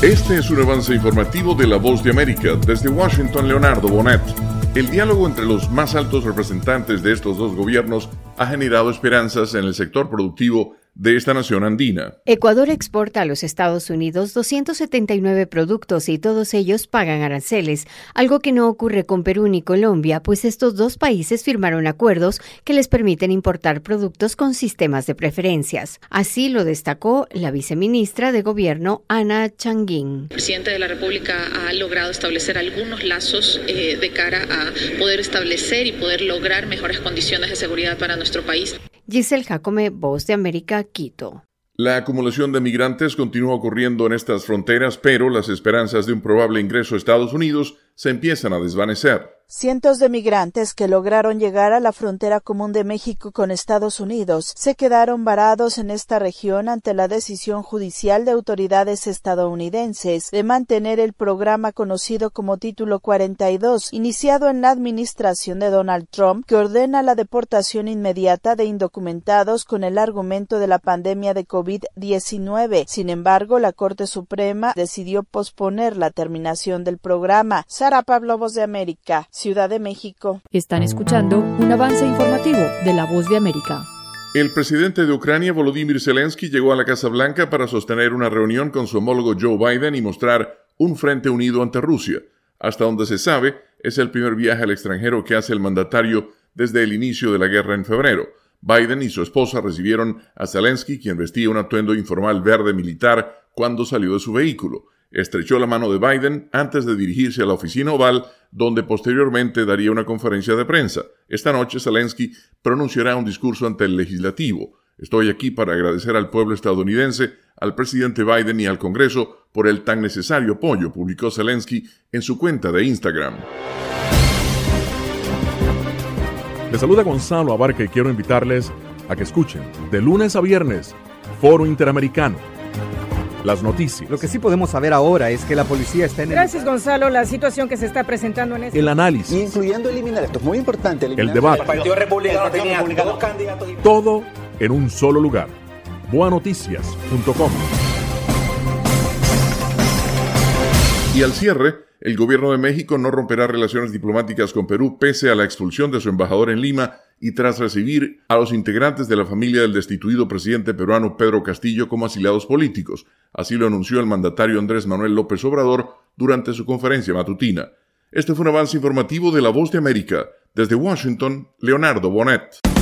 Este es un avance informativo de La Voz de América. Desde Washington, Leonardo Bonet. El diálogo entre los más altos representantes de estos dos gobiernos ha generado esperanzas en el sector productivo de esta nación andina. Ecuador exporta a los Estados Unidos 279 productos y todos ellos pagan aranceles, algo que no ocurre con Perú ni Colombia, pues estos dos países firmaron acuerdos que les permiten importar productos con sistemas de preferencias. Así lo destacó la viceministra de Gobierno, Ana Changuín. El presidente de la República ha logrado establecer algunos lazos de cara a poder establecer y poder lograr mejores condiciones de seguridad para nuestro país. Giselle Jacome, Voz de América, Quito. La acumulación de migrantes continúa ocurriendo en estas fronteras, pero las esperanzas de un probable ingreso a Estados Unidos se empiezan a desvanecer. Cientos de migrantes que lograron llegar a la frontera común de México con Estados Unidos se quedaron varados en esta región ante la decisión judicial de autoridades estadounidenses de mantener el programa conocido como Título 42, iniciado en la administración de Donald Trump, que ordena la deportación inmediata de indocumentados con el argumento de la pandemia de COVID-19. Sin embargo, la Corte Suprema decidió posponer la terminación del programa. Sara Pablo, Voz de América, Ciudad de México. Están escuchando un avance informativo de La Voz de América. El presidente de Ucrania, Volodymyr Zelensky, llegó a la Casa Blanca para sostener una reunión con su homólogo Joe Biden y mostrar un frente unido ante Rusia. Hasta donde se sabe, es el primer viaje al extranjero que hace el mandatario desde el inicio de la guerra en febrero. Biden y su esposa recibieron a Zelensky, quien vestía un atuendo informal verde militar cuando salió de su vehículo. Estrechó la mano de Biden antes de dirigirse a la oficina oval, donde posteriormente daría una conferencia de prensa. Esta noche Zelensky pronunciará un discurso ante el legislativo. Estoy aquí para agradecer al pueblo estadounidense, al presidente Biden y al Congreso por el tan necesario apoyo, publicó Zelensky en su cuenta de Instagram. Les saluda Gonzalo Abarca y quiero invitarles a que escuchen de lunes a viernes Foro Interamericano. Las noticias. Lo que sí podemos saber ahora es que la policía está en Gracias, Gonzalo. La situación que se está presentando en el análisis. Incluyendo eliminar, esto es muy importante. El debate. El Partido Republicano tenía dos candidatos. Todo en un solo lugar. boanoticias.com. Y al cierre, el gobierno de México no romperá relaciones diplomáticas con Perú pese a la expulsión de su embajador en Lima y tras recibir a los integrantes de la familia del destituido presidente peruano Pedro Castillo como asilados políticos. Así lo anunció el mandatario Andrés Manuel López Obrador durante su conferencia matutina. Este fue un avance informativo de La Voz de América. Desde Washington, Leonardo Bonet.